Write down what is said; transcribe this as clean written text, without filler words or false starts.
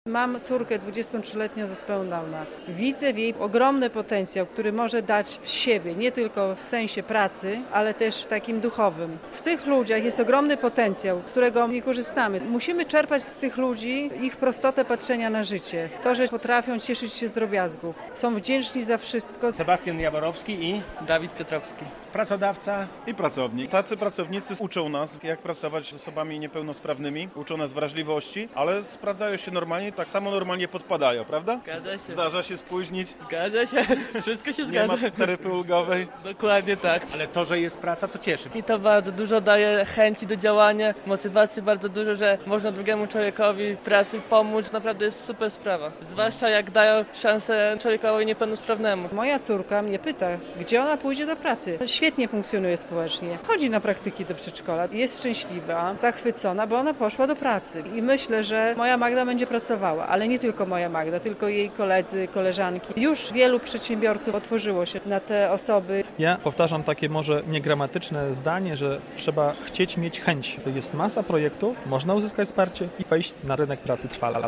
Mam córkę 23-letnią z zespołem Downa. Widzę w jej ogromny potencjał, który może dać w siebie, nie tylko w sensie pracy, ale też takim duchowym. W tych ludziach jest ogromny potencjał, z którego nie korzystamy. Musimy czerpać z tych ludzi ich prostotę patrzenia na życie. To, że potrafią cieszyć się z drobiazgów. Są wdzięczni za wszystko. Sebastian Jaworowski i Dawid Piotrowski. pracodawca. I pracownik. Tacy pracownicy uczą nas, jak pracować z osobami niepełnosprawnymi, uczą nas wrażliwości, ale sprawdzają się normalnie, tak samo normalnie podpadają, prawda? Zgadza się. Zdarza się spóźnić, Zgadza się. Wszystko się nie ma zgadza. taryfy ulgowej. Dokładnie tak. Ale to, że jest praca, to cieszy. I to bardzo dużo daje chęci do działania, motywacji bardzo dużo, że można drugiemu człowiekowi w pracy pomóc. Naprawdę jest super sprawa. Zwłaszcza jak dają szansę człowiekowi niepełnosprawnemu. Moja córka mnie pyta, gdzie ona pójdzie do pracy. Świetnie funkcjonuje społecznie. Chodzi na praktyki do przedszkola. Jest szczęśliwa, zachwycona, bo ona poszła do pracy. I myślę, że moja Magda będzie pracowała, ale nie tylko moja Magda, tylko jej koledzy, koleżanki. Już wielu przedsiębiorców otworzyło się na te osoby. Ja powtarzam takie może niegramatyczne zdanie, że trzeba chcieć mieć chęć. Jest masa projektów, można uzyskać wsparcie i wejść na rynek pracy trwale.